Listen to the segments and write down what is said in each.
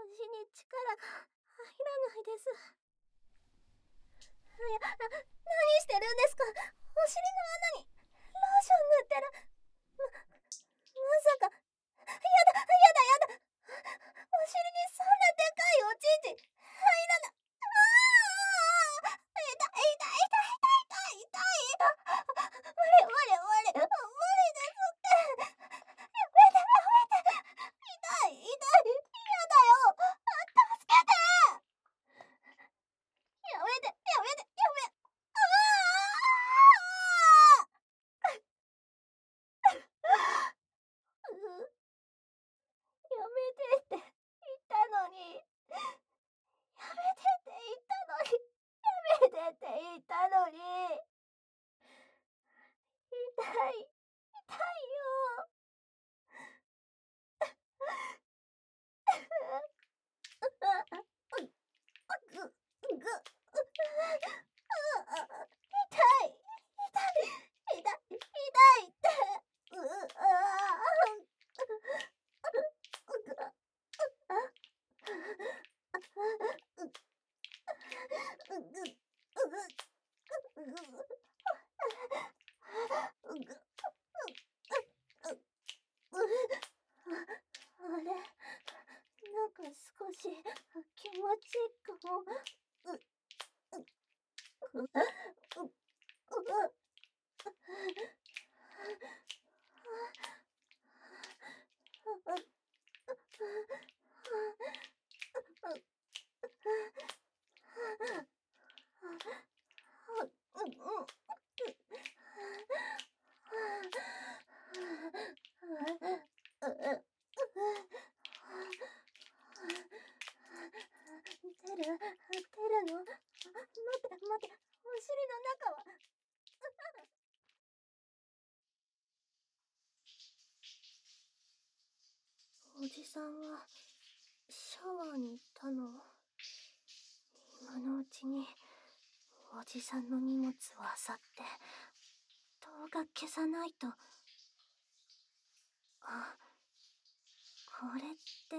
足に力が入らないです。何してるんですか？お尻の穴にローション塗ってる。まさか。やだやだ。お尻にそんなでかいおちんち入らな。痛い。無理ですって。やめて。痛い。やだよ。助けて。やめて。やめてって言ったのに。やめてって言ったのに。痛いよ。痛いって。あれ、なんか少し気持ちいいかも。出るの？待って、お尻の中は。おじさんはシャワーに行ったの？今のうちにおじさんの荷物を漁って動画消さないと。あ、これって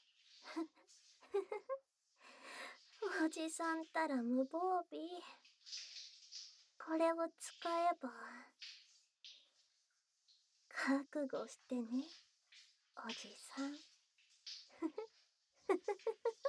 おじさんたら無防備。これを使えば。覚悟してね、おじさん。